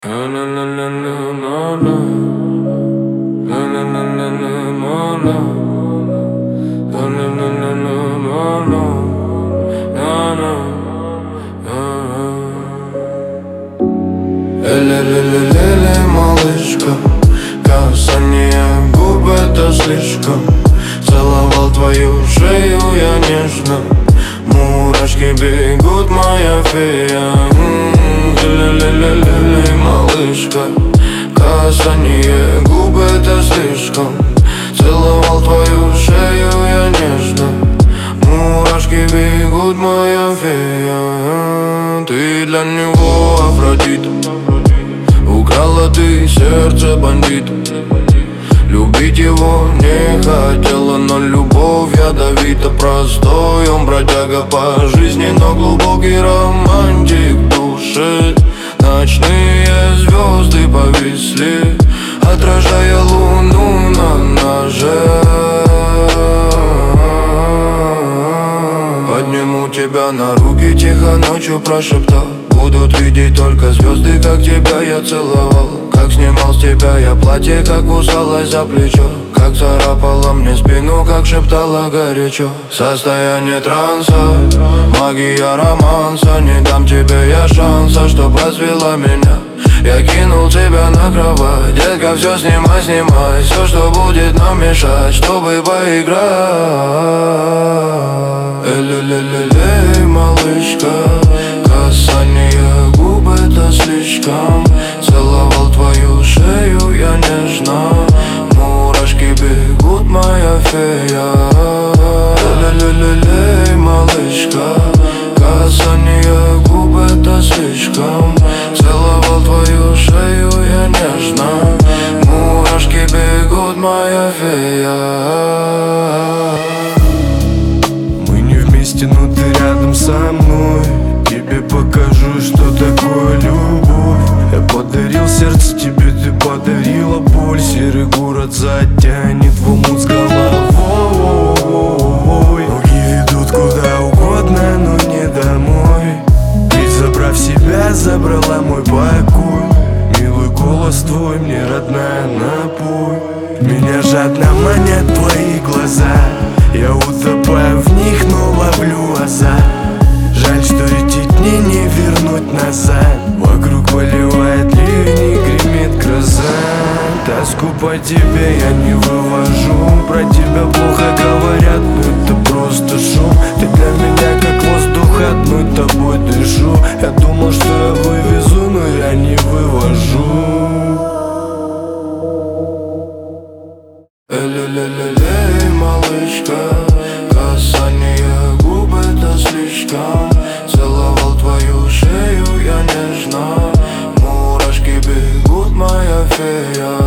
Ле-ле-ле-ле-ле, малышка, касание губ — это слишком. Целовал твою шею я нежно, мурашки бегут, моя фея. Ле-ле-ле-ле-ле, малышка, касание губ — это слишком. Целовал твою шею я нежно, мурашки бегут, моя фея. Ты для него Афродита, украла ты сердце бандита. Любить его не хотела, но любовь ядовита. Простой он бродяга по жизни, но глубокий романтик в душе. Ночные звезды повисли, отражая луну на ноже. Подниму тебя на руки, тихо ночью прошептал: будут видеть только звезды, как тебя я целовал. Как снимал с тебя я платье, как кусалась за плечо, как царапала мне спину, как шептала горячо. Состояние транса, магия романса. Не дам тебе я шанса, чтоб развела меня. Я кинул тебя на кровать, детка, все снимай, снимай. Все, что будет нам мешать, чтобы поиграть. Ле-ле-ле-ле, малышка, касание губ — это слишком. Целовал твою шею я нежно, мурашки бегут, моя фея. Ле-ле-ле-ле, малышка, касание губ — это слишком. Целовал твою шею я нежно, мурашки бегут, моя фея. Мы не вместе, но ты рядом со мной. Тебе покажу, что такое любовь. Я подарил сердце тебе, ты подарила боль. Серый город затянет в омут с головой. Ноги ведут куда угодно, но не домой. Ведь забрав себя, забрала мой покой. Милый голос твой, мне родная, напой. Меня жадно манят твои глаза. Я утопаю в них, но ловлю азарт. Жаль, что эти дни не вернуть назад. Вокруг поливает ливень и гремит гроза. Тоску по тебе я не вывожу. Про тебя плохо говорят, но это просто шум. Ты для меня как воздух, одной тобой дышу. Я думал, что я вывезу, но я не вывожу. Ле-ле-ле-ле, малышка, касание губ — это слишком. Целовал твою шею я нежно, мурашки бегут, моя фея.